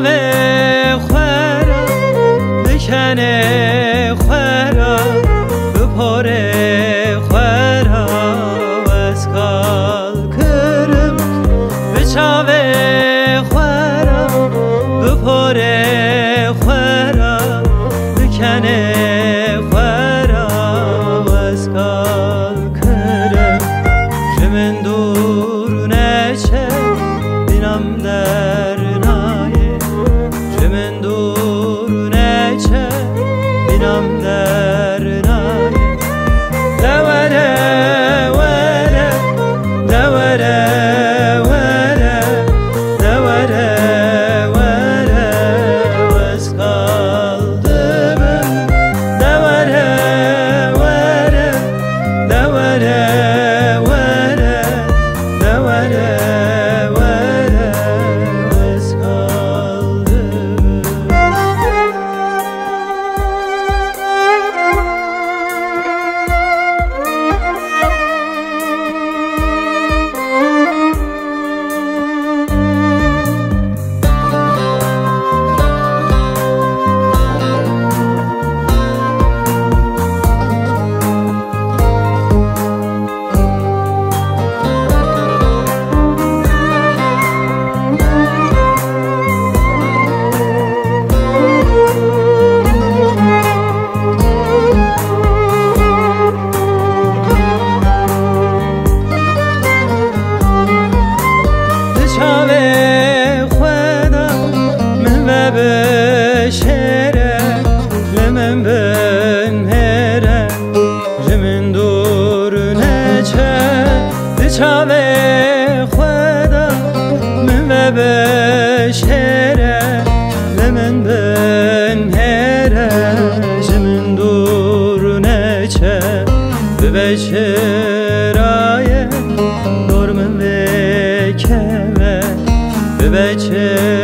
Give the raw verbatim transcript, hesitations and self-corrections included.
چاوه خورا بکنه خورا بپاره خورا از کال کرم به چاوه خورا بپاره خورا بکنه خورا از کال کرم که من دورونه چه بینم در نایه که من دورونه چه بینم در نایه دوره وره دوره وره دوره وره وز کالدمم دوره وره دوره وره دوره وره وز بشره لمن بنهره جمن دورونه چه دچاوه خدا من بشره لمن بنهره جمن دورونه چه ببشرای دور من بکمه ببچه